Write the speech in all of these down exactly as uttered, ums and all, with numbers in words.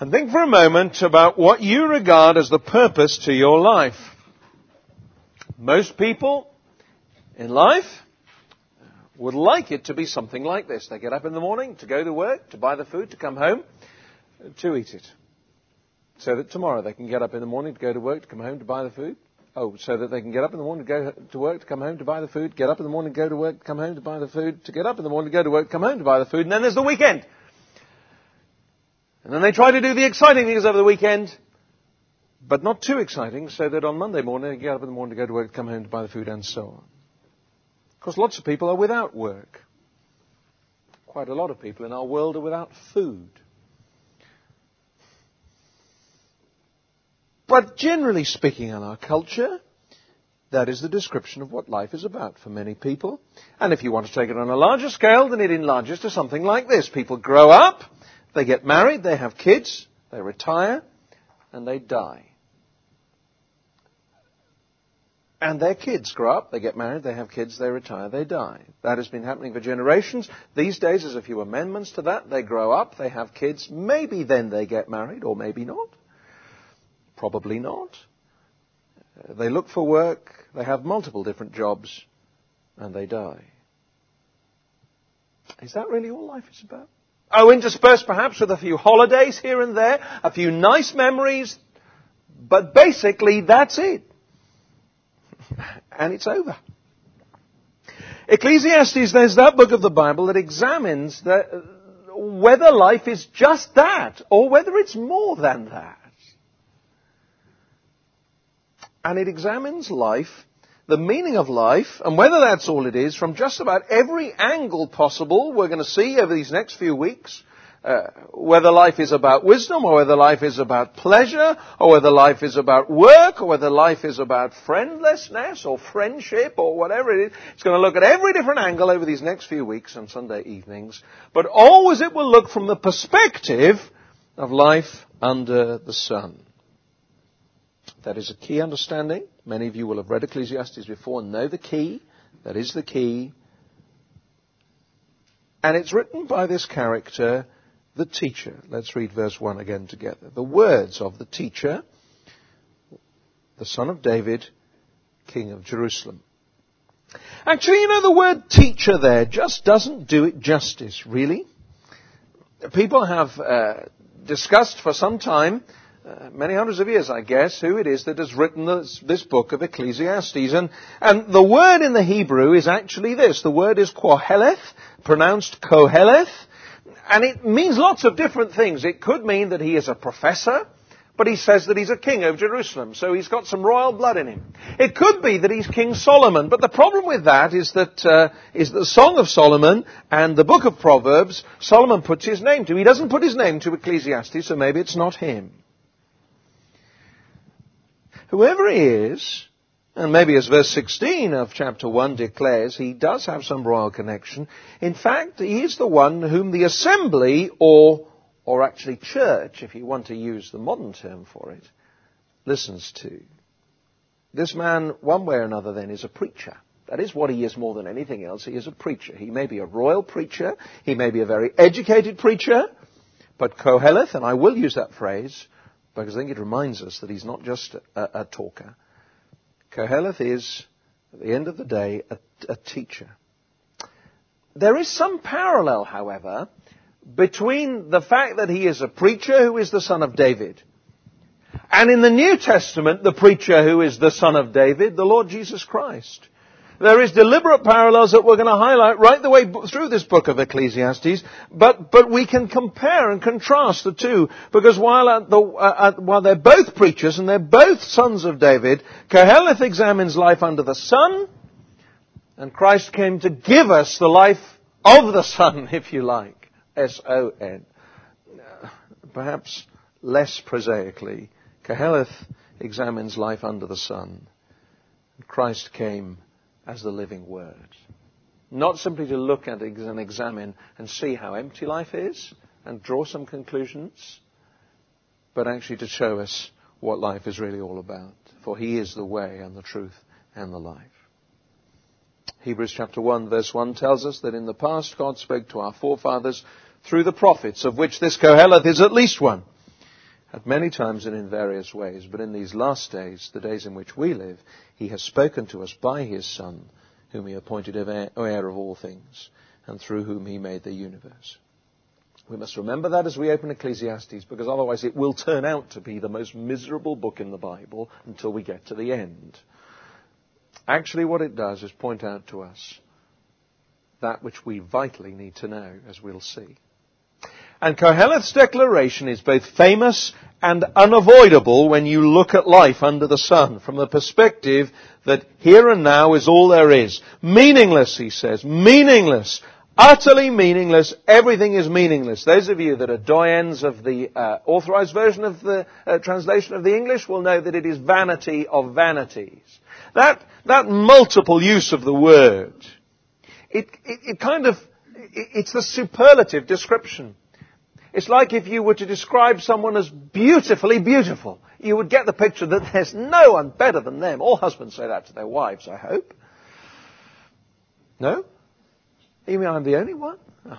And think for a moment about what you regard as the purpose to your life. Most people in life would like it to be something like this. They get up in the morning to go to work, to buy the food, to come home, to eat it. So that tomorrow they can get up in the morning to go to work, to come home, to buy the food. Oh, so that they can get up in the morning to go to work, to come home, to buy the food, get up in the morning to go to work, to come home, to buy the food, to get up in the morning to go to work, come home, to buy the food, and then there's the weekend. And then they try to do the exciting things over the weekend, but not too exciting, so that on Monday morning they get up in the morning to go to work, come home, to buy the food, and so on. Of course, lots of people are without work. Quite a lot of people in our world are without food. But generally speaking in our culture, that is the description of what life is about for many people. And if you want to take it on a larger scale, then it enlarges to something like this. People grow up, they get married, they have kids, they retire, and they die. And their kids grow up, they get married, they have kids, they retire, they die. That has been happening for generations. These days there's a few amendments to that. They grow up, they have kids, maybe then they get married, or maybe not. Probably not. They look for work, they have multiple different jobs, and they die. Is that really all life is about? Oh, interspersed perhaps with a few holidays here and there, a few nice memories, but basically that's it. And it's over. Ecclesiastes, there's that book of the Bible that examines the, whether life is just that, or whether it's more than that. And it examines life, the meaning of life, and whether that's all it is, from just about every angle possible. We're going to see over these next few weeks uh, whether life is about wisdom, or whether life is about pleasure, or whether life is about work, or whether life is about friendlessness, or friendship, or whatever it is. It's going to look at every different angle over these next few weeks on Sunday evenings. But always it will look from the perspective of life under the sun. That is a key understanding. Many of you will have read Ecclesiastes before and know the key. That is the key. And it's written by this character, the teacher. Let's read verse one again together. The words of the teacher, the son of David, king of Jerusalem. Actually, you know, the word teacher there just doesn't do it justice, really. People have uh, discussed for some time, Uh, many hundreds of years, I guess, who it is that has written this, this book of Ecclesiastes. And, and the word in the Hebrew is actually this. The word is Qoheleth, pronounced Koheleth, and it means lots of different things. It could mean that he is a professor, but he says that he's a king of Jerusalem, so he's got some royal blood in him. It could be that he's King Solomon, but the problem with that is that uh, is the Song of Solomon and the book of Proverbs, Solomon puts his name to. He doesn't put his name to Ecclesiastes, so maybe it's not him. Whoever he is, and maybe as verse sixteen of chapter one declares, he does have some royal connection. In fact, he is the one whom the assembly, or, or actually church, if you want to use the modern term for it, listens to. This man, one way or another then, is a preacher. That is what he is more than anything else. He is a preacher. He may be a royal preacher. He may be a very educated preacher. But Koheleth, and I will use that phrase, because I think it reminds us that he's not just a, a talker. Koheleth is, at the end of the day, a, a teacher. There is some parallel, however, between the fact that he is a preacher who is the son of David, and in the New Testament, the preacher who is the son of David, the Lord Jesus Christ. There is deliberate parallels that we're going to highlight right the way through this book of Ecclesiastes, but but we can compare and contrast the two, because while at the, uh, at, while they're both preachers and they're both sons of David, Koheleth examines life under the sun, and Christ came to give us the life of the Son, if you like, S O N. Perhaps less prosaically, Koheleth examines life under the sun, and Christ came as the living Word. Not simply to look at it and examine and see how empty life is and draw some conclusions, but actually to show us what life is really all about. For he is the way and the truth and the life. Hebrews chapter one verse one tells us that in the past God spoke to our forefathers through the prophets, of which this Koheleth is at least one. at many times and in various ways, but in these last days, the days in which we live, he has spoken to us by his Son, whom he appointed heir of all things, and through whom he made the universe. We must remember that as we open Ecclesiastes, because otherwise it will turn out to be the most miserable book in the Bible until we get to the end. Actually, what it does is point out to us that which we vitally need to know, as we'll see. And Koheleth's declaration is both famous and unavoidable when you look at life under the sun, from the perspective that here and now is all there is. Meaningless, he says, meaningless. Utterly meaningless. Everything is meaningless. Those of you that are doyens of the uh, authorized version of the uh, translation of the English will know that it is vanity of vanities. That, that multiple use of the word, it, it, it kind of, it, it's the superlative description. It's like if you were to describe someone as beautifully beautiful. You would get the picture that there's no one better than them. All husbands say that to their wives, I hope. No? You mean I'm the only one? Oh.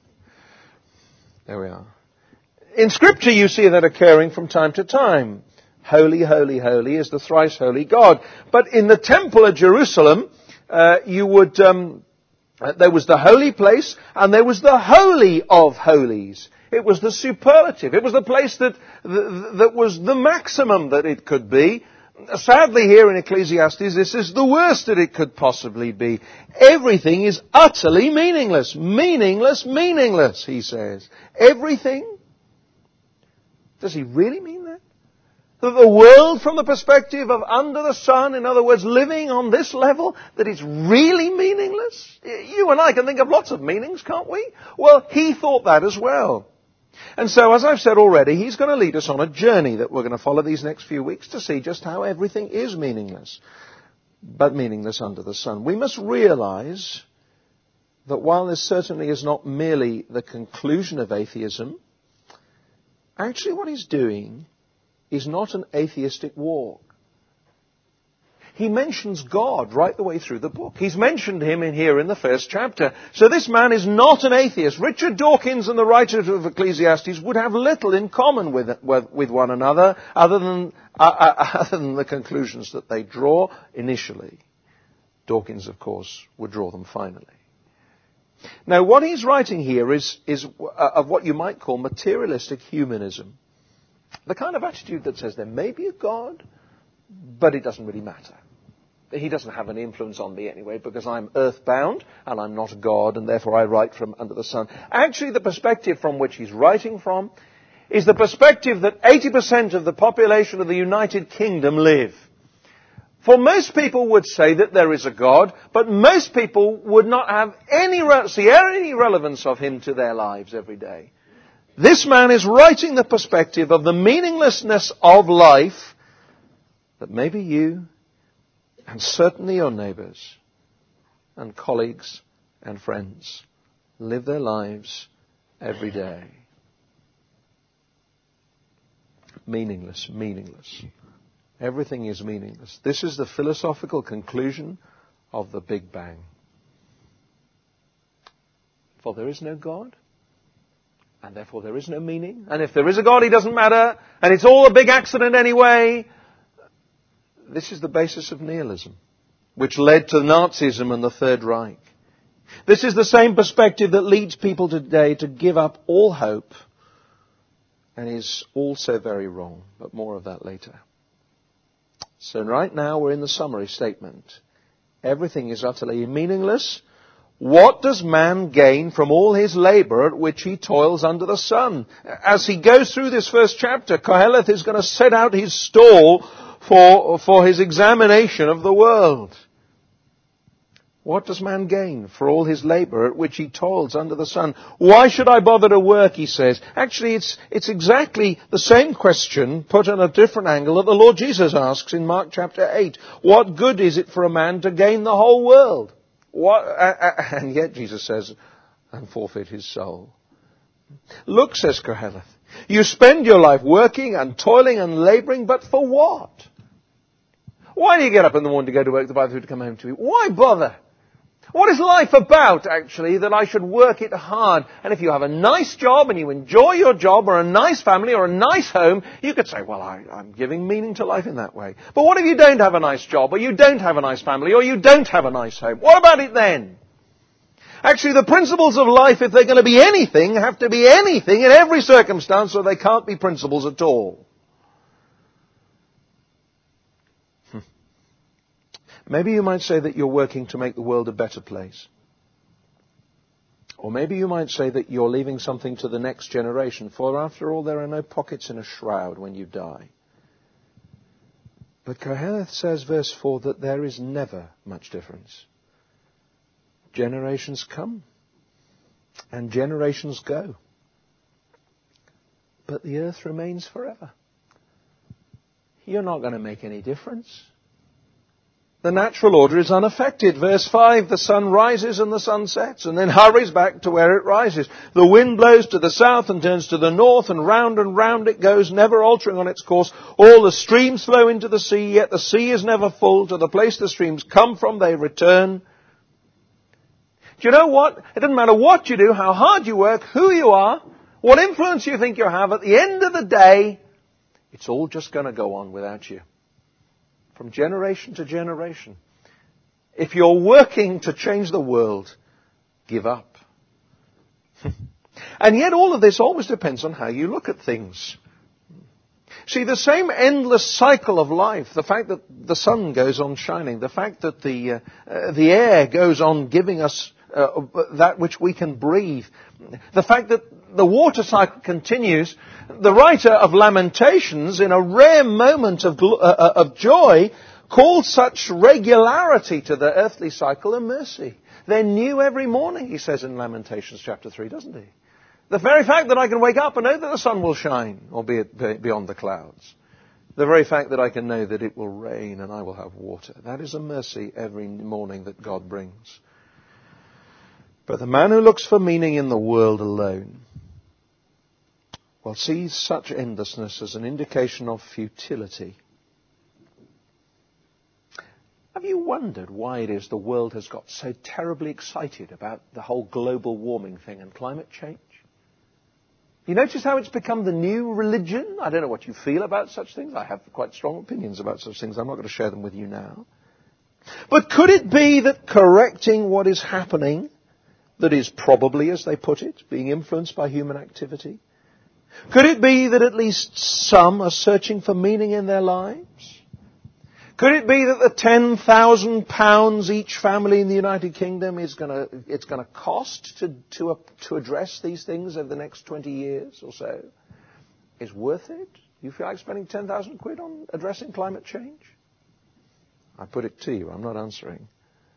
There we are. In Scripture you see that occurring from time to time. Holy, holy, holy is the thrice holy God. But in the temple at Jerusalem, uh, you would, um, uh, there was the holy place and there was the holy of holies. It was the superlative. It was the place that, that, that was the maximum that it could be. Sadly, here in Ecclesiastes, this is the worst that it could possibly be. Everything is utterly meaningless. Meaningless, meaningless, he says. Everything? Does he really mean that? That the world from the perspective of under the sun, in other words, living on this level, that it's really meaningless? You and I can think of lots of meanings, can't we? Well, he thought that as well. And so, as I've said already, he's going to lead us on a journey that we're going to follow these next few weeks to see just how everything is meaningless, but meaningless under the sun. We must realize that while this certainly is not merely the conclusion of atheism, actually what he's doing is not an atheistic walk. He mentions God right the way through the book. He's mentioned him in here in the first chapter. So this man is not an atheist. Richard Dawkins and the writers of Ecclesiastes would have little in common with, with one another other than, uh, uh, other than the conclusions that they draw initially. Dawkins, of course, would draw them finally. Now, what he's writing here is, is uh, of what you might call materialistic humanism. The kind of attitude that says there may be a God, but it doesn't really matter. He doesn't have any influence on me anyway, because I'm earthbound and I'm not a God, and therefore I write from under the sun. Actually, the perspective from which he's writing from is the perspective that eighty percent of the population of the United Kingdom live. For most people would say that there is a God, but most people would not have any re- see any relevance of him to their lives every day. This man is writing the perspective of the meaninglessness of life that maybe you, and certainly your neighbours, and colleagues, and friends, live their lives every day. Meaningless, meaningless. Everything is meaningless. This is the philosophical conclusion of the Big Bang. For there is no God, and therefore there is no meaning. And if there is a God, he doesn't matter, and it's all a big accident anyway. This is the basis of nihilism, which led to Nazism and the Third Reich. This is the same perspective that leads people today to give up all hope, and is also very wrong, but more of that later. So right now we're in the summary statement. Everything is utterly meaningless. What does man gain from all his labour at which he toils under the sun? As he goes through this first chapter, Koheleth is going to set out his stall for, for his examination of the world. What does man gain for all his labour at which he toils under the sun? Why should I bother to work, he says. Actually, it's, it's exactly the same question put on a different angle that the Lord Jesus asks in Mark chapter eight. What good is it for a man to gain the whole world? What, uh, uh, and yet Jesus says, and forfeit his soul. Look, says Koheleth, you spend your life working and toiling and labouring, but for what? Why do you get up in the morning to go to work, the Bible to come home to you? Why bother? What is life about, actually, that I should work it hard? And if you have a nice job and you enjoy your job, or a nice family, or a nice home, you could say, well, I, I'm giving meaning to life in that way. But what if you don't have a nice job, or you don't have a nice family, or you don't have a nice home? What about it then? Actually, the principles of life, if they're going to be anything, have to be anything in every circumstance, or they can't be principles at all. Maybe you might say that you're working to make the world a better place. Or maybe you might say that you're leaving something to the next generation, for after all, there are no pockets in a shroud when you die. But Koheleth says, verse four, that there is never much difference. Generations come and generations go, but the earth remains forever. You're not going to make any difference. The natural order is unaffected. Verse five, the sun rises and the sun sets and then hurries back to where it rises. The wind blows to the south and turns to the north, and round and round it goes, never altering on its course. All the streams flow into the sea, yet the sea is never full. To the place the streams come from, they return. Do you know what? It doesn't matter what you do, how hard you work, who you are, what influence you think you have. At the end of the day, it's all just going to go on without you. From generation to generation. If you're working to change the world, give up. And yet all of this always depends on how you look at things. See, the same endless cycle of life, the fact that the sun goes on shining, the fact that the, uh, uh, the air goes on giving us uh, that which we can breathe, the fact that the water cycle continues. The writer of Lamentations, in a rare moment of, gl- uh, of joy, called such regularity to the earthly cycle a mercy. They're new every morning, he says in Lamentations chapter three, doesn't he? The very fact that I can wake up and know that the sun will shine, albeit beyond the clouds. The very fact that I can know that it will rain and I will have water. That is a mercy every morning that God brings. But the man who looks for meaning in the world alone, well, sees such endlessness as an indication of futility. Have you wondered why it is the world has got so terribly excited about the whole global warming thing and climate change? You notice how it's become the new religion? I don't know what you feel about such things. I have quite strong opinions about such things. I'm not going to share them with you now. But could it be that correcting what is happening, that is probably, as they put it, being influenced by human activity, could it be that at least some are searching for meaning in their lives? Could it be that the ten thousand pounds each family in the United Kingdom is going to, it's going to cost to, to, uh, to address these things over the next twenty years or so is worth it? You feel like spending ten thousand quid on addressing climate change? I put it to you, I'm not answering.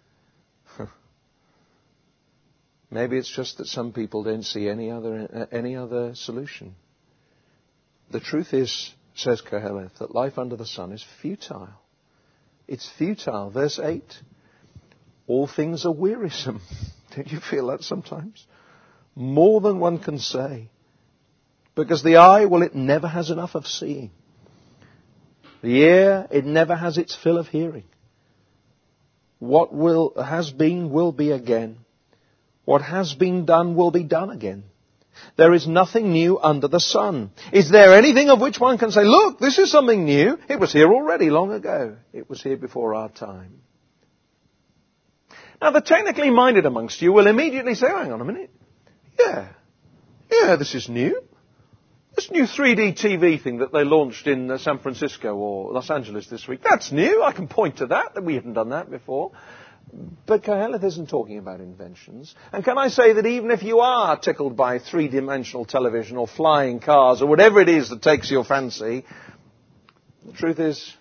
Maybe it's just that some people don't see any other, uh, any other solution. The truth is, says Koheleth, that life under the sun is futile. It's futile. Verse eight. All things are wearisome. Don't you feel that sometimes? More than one can say. Because the eye, well, it never has enough of seeing. The ear, it never has its fill of hearing. What will has been will be again. What has been done will be done again. There is nothing new under the sun. Is there anything of which one can say, look, this is something new. It was here already long ago. It was here before our time. Now, the technically minded amongst you will immediately say, oh, hang on a minute. Yeah, yeah, this is new. This new three D T V thing that they launched in uh, San Francisco or Los Angeles this week, that's new. I can point to that, that we haven't done that before. But Koheleth isn't talking about inventions. And can I say that even if you are tickled by three-dimensional television or flying cars or whatever it is that takes your fancy, the truth is,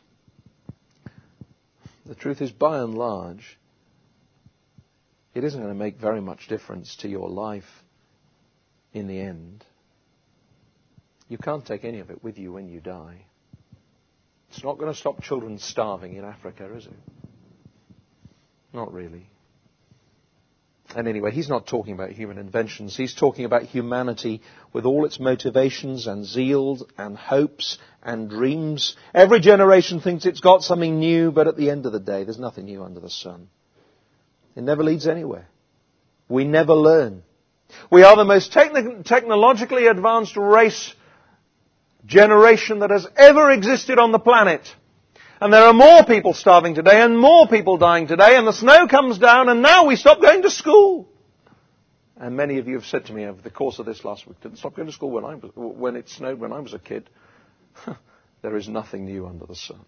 the truth is by and large, it isn't going to make very much difference to your life in the end. You can't take any of it with you when you die. It's not going to stop children starving in Africa, is it? Not really. And anyway, he's not talking about human inventions. He's talking about humanity with all its motivations and zeals and hopes and dreams. Every generation thinks it's got something new, but at the end of the day, there's nothing new under the sun. It never leads anywhere. We never learn. We are the most techni- technologically advanced race generation that has ever existed on the planet. And there are more people starving today and more people dying today, and the snow comes down and now we stop going to school. And many of you have said to me over the course of this last week, didn't stop going to school when I was, when it snowed when I was a kid. There is nothing new under the sun.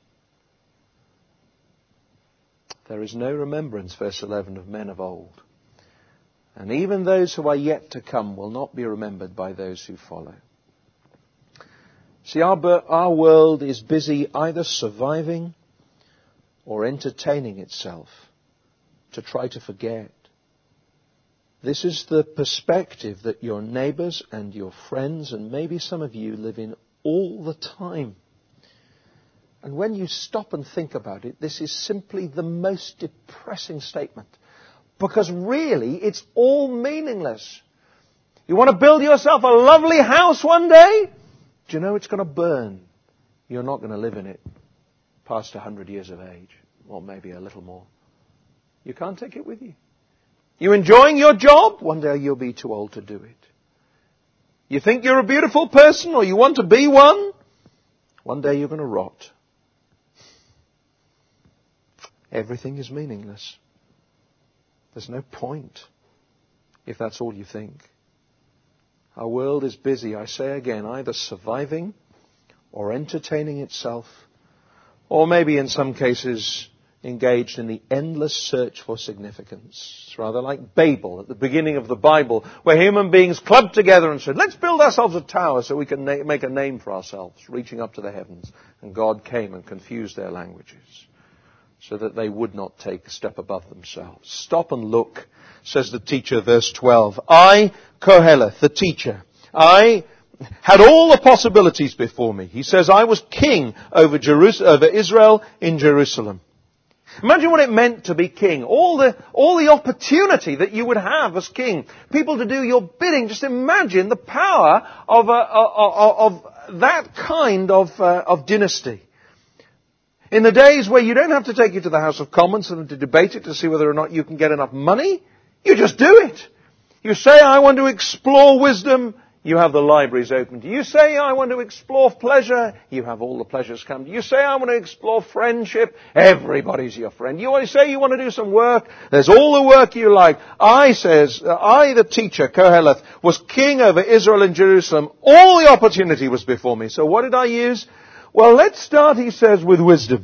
There is no remembrance, verse eleven, of men of old. And even those who are yet to come will not be remembered by those who follow. See, our, our world is busy either surviving or entertaining itself to try to forget. This is the perspective that your neighbours and your friends and maybe some of you live in all the time. And when you stop and think about it, this is simply the most depressing statement. Because really, it's all meaningless. You want to build yourself a lovely house one day? Do you know it's going to burn? You're not going to live in it past one hundred years of age, or maybe a little more. You can't take it with you. You enjoying your job? One day you'll be too old to do it. You think you're a beautiful person, or you want to be one? One day you're going to rot. Everything is meaningless. There's no point if that's all you think. Our world is busy, I say again, either surviving or entertaining itself, or maybe in some cases engaged in the endless search for significance. It's rather like Babel at the beginning of the Bible, where human beings clubbed together and said, let's build ourselves a tower so we can na- make a name for ourselves, reaching up to the heavens. And God came and confused their languages so that they would not take a step above themselves. Stop and look, says the teacher, verse twelve. I, Koheleth, the teacher, I had all the possibilities before me. He says, I was king over, Jerus- over Israel in Jerusalem. Imagine what it meant to be king. All the, all the opportunity that you would have as king. People to do your bidding. Just imagine the power of, a, of, of that kind of, uh, of dynasty. In the days where you don't have to take it to the House of Commons and to debate it to see whether or not you can get enough money, you just do it. You say, I want to explore wisdom, you have the libraries open to you. You say, I want to explore pleasure, you have all the pleasures come to you. You say, I want to explore friendship, everybody's your friend. You say you want to do some work, there's all the work you like. I, says, I, the teacher, Koheleth, was king over Israel and Jerusalem. All the opportunity was before me. So what did I use? Well, let's start, he says, with wisdom.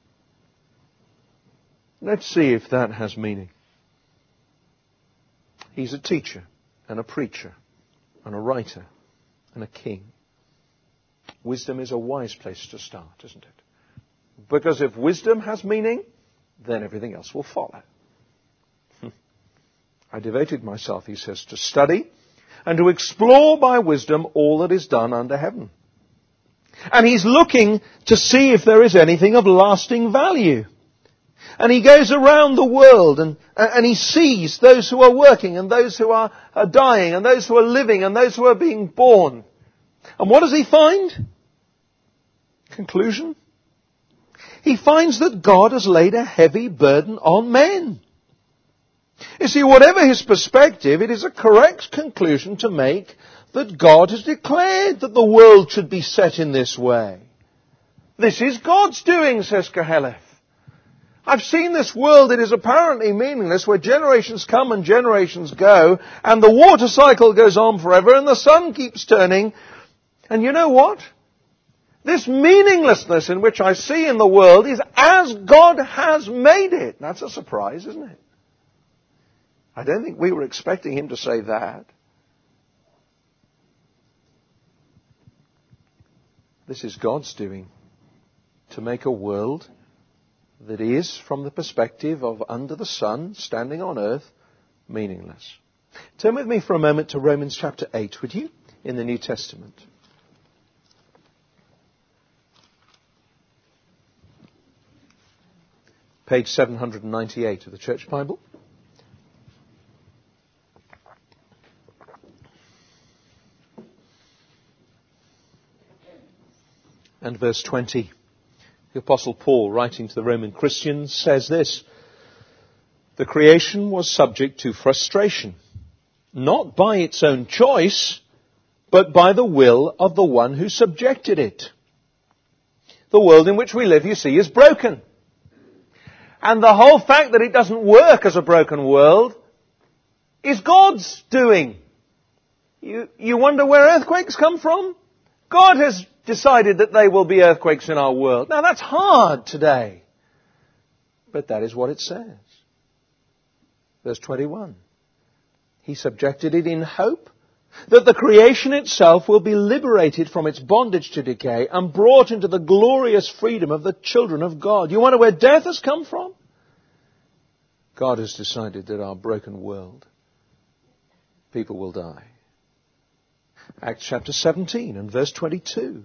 Let's see if that has meaning. He's a teacher and a preacher and a writer and a king. Wisdom is a wise place to start, isn't it? Because if wisdom has meaning, then everything else will follow. I devoted myself, he says, to study and to explore by wisdom all that is done under heaven. And he's looking to see if there is anything of lasting value. And he goes around the world and, and he sees those who are working and those who are, are dying and those who are living and those who are being born. And what does he find? Conclusion? He finds that God has laid a heavy burden on men. You see, whatever his perspective, it is a correct conclusion to make that God has declared that the world should be set in this way. This is God's doing, says Koheleth. I've seen this world, it is apparently meaningless, where generations come and generations go, and the water cycle goes on forever, and the sun keeps turning. And you know what? This meaninglessness in which I see in the world is as God has made it. That's a surprise, isn't it? I don't think we were expecting him to say that. This is God's doing, to make a world that is, from the perspective of under the sun, standing on earth, meaningless. Turn with me for a moment to Romans chapter eight, would you, in the New Testament. Page seven hundred ninety-eight of the Church Bible. And verse twenty. The Apostle Paul, writing to the Roman Christians, says this: The creation was subject to frustration, not by its own choice, but by the will of the one who subjected it. The world in which we live, you see, is broken. And the whole fact that it doesn't work as a broken world is God's doing. You, you wonder where earthquakes come from? God has decided that there will be earthquakes in our world. Now that's hard today. But that is what it says. Verse twenty-one. He subjected it in hope that the creation itself will be liberated from its bondage to decay and brought into the glorious freedom of the children of God. You wonder where death has come from? God has decided that our broken world, people will die. Acts chapter seventeen and verse twenty-two.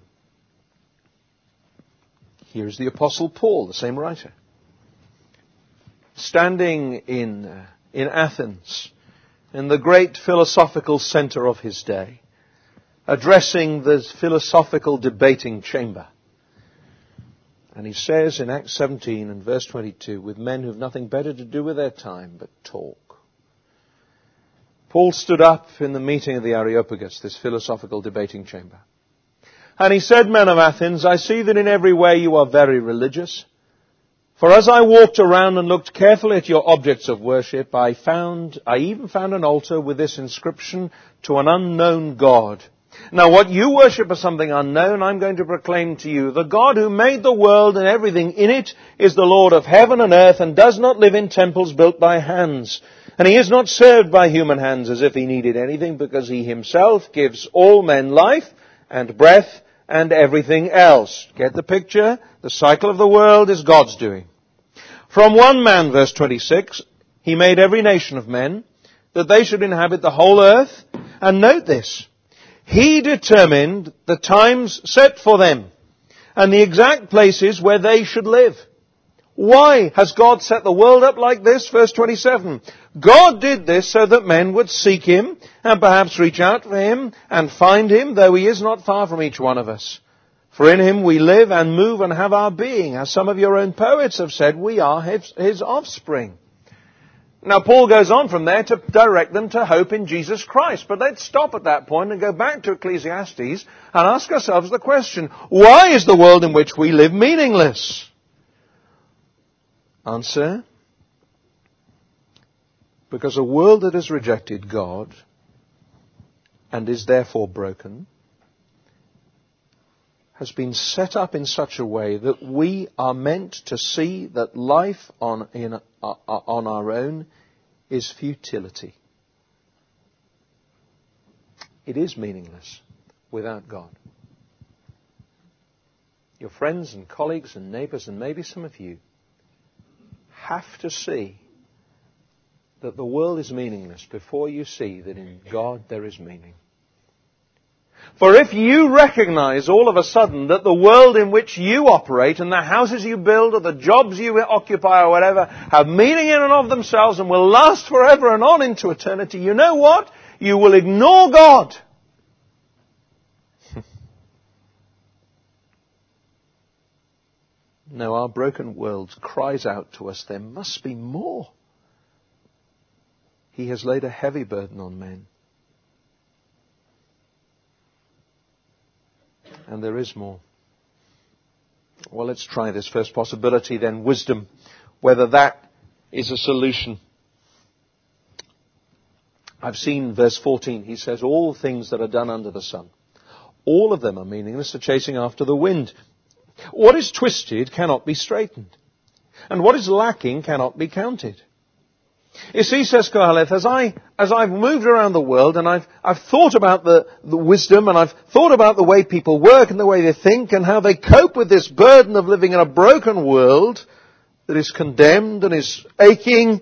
Here is the Apostle Paul, the same writer, standing in, uh, in Athens, in the great philosophical center of his day, addressing the philosophical debating chamber. And he says in Acts seventeen and verse twenty-two, with men who have nothing better to do with their time but talk. Paul stood up in the meeting of the Areopagus, this philosophical debating chamber. And he said, men of Athens, I see that in every way you are very religious. For as I walked around and looked carefully at your objects of worship, I found, I even found an altar with this inscription, to an unknown God. Now what you worship as something unknown, I'm going to proclaim to you. The God who made the world and everything in it is the Lord of heaven and earth and does not live in temples built by hands. And he is not served by human hands as if he needed anything, because he himself gives all men life and breath and everything else. Get the picture? The cycle of the world is God's doing. From one man, verse twenty-six, he made every nation of men, that they should inhabit the whole earth. And note this, he determined the times set for them and the exact places where they should live. Why has God set the world up like this? Verse twenty-seven. God did this so that men would seek him and perhaps reach out for him and find him, though he is not far from each one of us. For in him we live and move and have our being. As some of your own poets have said, we are his, his offspring. Now Paul goes on from there to direct them to hope in Jesus Christ. But let's stop at that point and go back to Ecclesiastes and ask ourselves the question, why is the world in which we live meaningless? Answer, because a world that has rejected God and is therefore broken has been set up in such a way that we are meant to see that life on, in, uh, on our own is futility. It is meaningless without God. Your friends and colleagues and neighbors and maybe some of you have to see that the world is meaningless before you see that in God there is meaning. For if you recognize all of a sudden that the world in which you operate and the houses you build or the jobs you occupy or whatever have meaning in and of themselves and will last forever and on into eternity, you know what? You will ignore God. No, our broken world cries out to us, there must be more. He has laid a heavy burden on men. And there is more. Well, let's try this first possibility then, wisdom, whether that is a solution. I've seen verse fourteen. He says, all things that are done under the sun, all of them are meaningless, are chasing after the wind. What is twisted cannot be straightened, and what is lacking cannot be counted. You see, says Koheleth, as I, as I've moved around the world and I've, I've thought about the, the wisdom and I've thought about the way people work and the way they think and how they cope with this burden of living in a broken world that is condemned and is aching,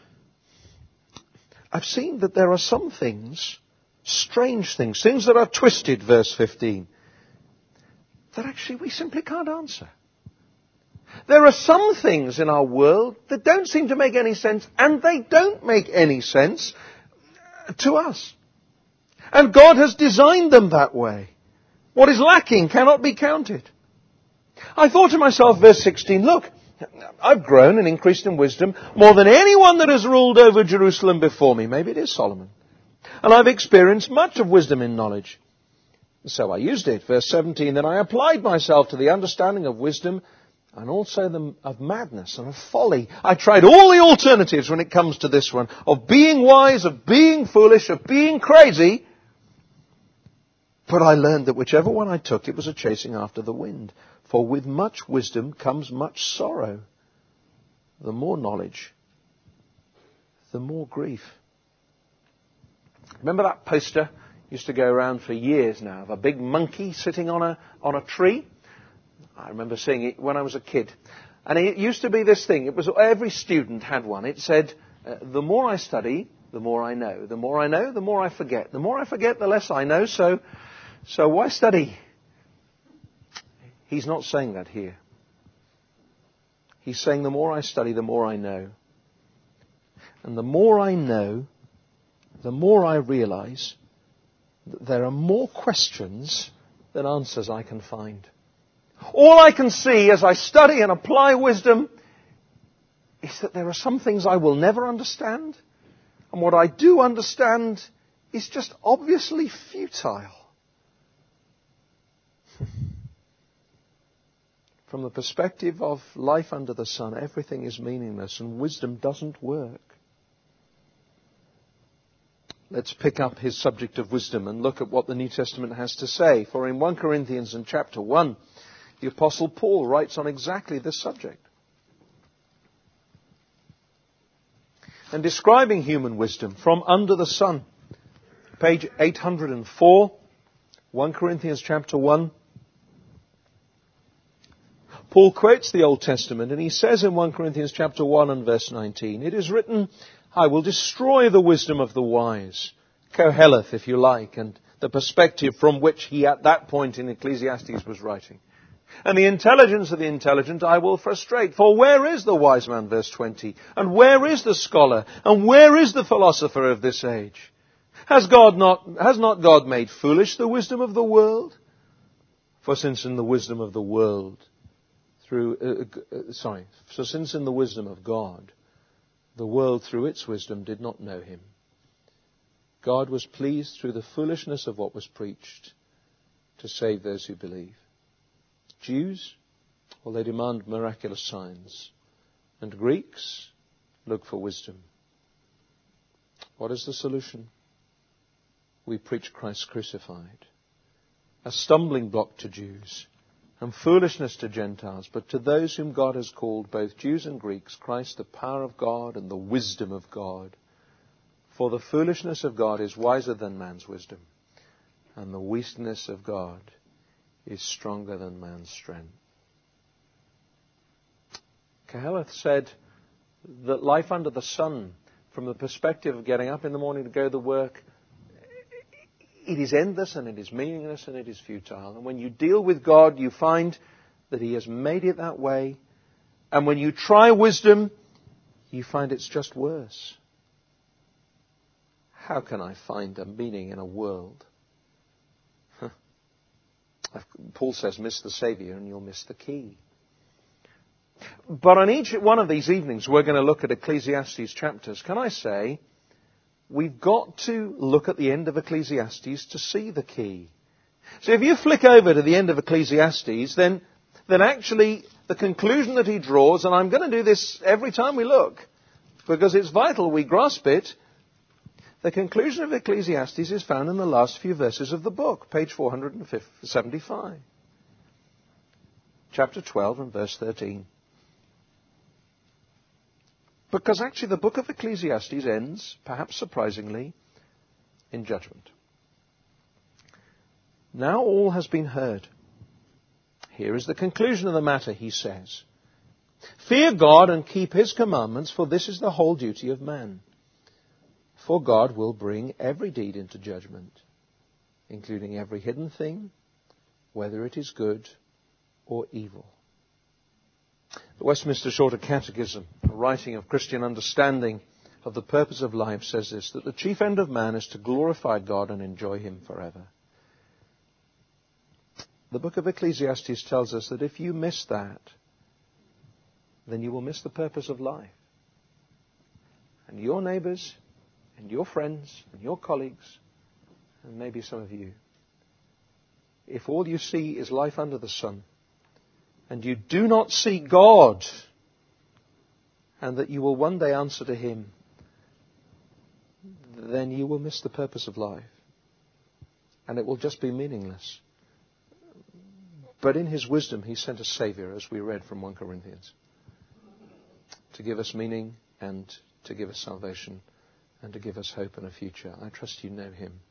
I've seen that there are some things, strange things, things that are twisted, verse fifteen, that actually we simply can't answer. There are some things in our world that don't seem to make any sense, and they don't make any sense to us. And God has designed them that way. What is lacking cannot be counted. I thought to myself, verse sixteen, look, I've grown and increased in wisdom more than anyone that has ruled over Jerusalem before me. Maybe it is Solomon. And I've experienced much of wisdom in knowledge. So I used it. Verse seventeen, then I applied myself to the understanding of wisdom and also the, of madness and of folly. I tried all the alternatives when it comes to this one, of being wise, of being foolish, of being crazy. But I learned that whichever one I took, it was a chasing after the wind. For with much wisdom comes much sorrow. The more knowledge, the more grief. Remember that poster used to go around for years now of a big monkey sitting on a on a tree? I remember seeing it when I was a kid. And it used to be this thing. It was every student had one. It said, uh, the more I study, the more I know. The more I know, the more I forget. The more I forget, the less I know. So, so why study? He's not saying that here. He's saying the more I study, the more I know. And the more I know, the more I realize that there are more questions than answers I can find. All I can see as I study and apply wisdom is that there are some things I will never understand. And what I do understand is just obviously futile. From the perspective of life under the sun, everything is meaningless and wisdom doesn't work. Let's pick up his subject of wisdom and look at what the New Testament has to say. For in First Corinthians in chapter one, the Apostle Paul writes on exactly this subject. And describing human wisdom from under the sun, page eight hundred four, First Corinthians chapter one, Paul quotes the Old Testament and he says in First Corinthians chapter one and verse nineteen, it is written, I will destroy the wisdom of the wise. Koheleth, if you like, and the perspective from which he at that point in Ecclesiastes was writing. And the intelligence of the intelligent I will frustrate. For where is the wise man, verse twenty? And where is the scholar? And where is the philosopher of this age? Has God not, has not God made foolish the wisdom of the world? For since in the wisdom of the world, through, uh, uh, sorry, so since in the wisdom of God, the world through its wisdom did not know him, God was pleased through the foolishness of what was preached to save those who believe. Jews, well, they demand miraculous signs. And Greeks look for wisdom. What is the solution? We preach Christ crucified. A stumbling block to Jews and foolishness to Gentiles. But to those whom God has called, both Jews and Greeks, Christ the power of God and the wisdom of God. For the foolishness of God is wiser than man's wisdom. And the weakness of God is stronger than man's strength. Koheleth said that life under the sun, from the perspective of getting up in the morning to go to work, it is endless and it is meaningless and it is futile. And when you deal with God, you find that he has made it that way. And when you try wisdom, you find it's just worse. How can I find a meaning in a world? Paul says, miss the Savior and you'll miss the key. But on each one of these evenings, we're going to look at Ecclesiastes chapters. Can I say, we've got to look at the end of Ecclesiastes to see the key. So if you flick over to the end of Ecclesiastes, then, then actually the conclusion that he draws, and I'm going to do this every time we look, because it's vital we grasp it, the conclusion of Ecclesiastes is found in the last few verses of the book, page four hundred seventy-five. Chapter twelve and verse thirteen. Because actually the book of Ecclesiastes ends, perhaps surprisingly, in judgment. Now all has been heard. Here is the conclusion of the matter, he says. Fear God and keep his commandments, for this is the whole duty of man. For God will bring every deed into judgment, including every hidden thing, whether it is good or evil. The Westminster Shorter Catechism, a writing of Christian understanding of the purpose of life, says this, that the chief end of man is to glorify God and enjoy him forever. The book of Ecclesiastes tells us that if you miss that, then you will miss the purpose of life. And your neighbours, and your friends, and your colleagues, and maybe some of you, if all you see is life under the sun, and you do not see God, and that you will one day answer to Him, then you will miss the purpose of life. And it will just be meaningless. But in His wisdom, He sent a Saviour, as we read from First Corinthians, to give us meaning and to give us salvation and to give us hope and a future. I trust you know Him.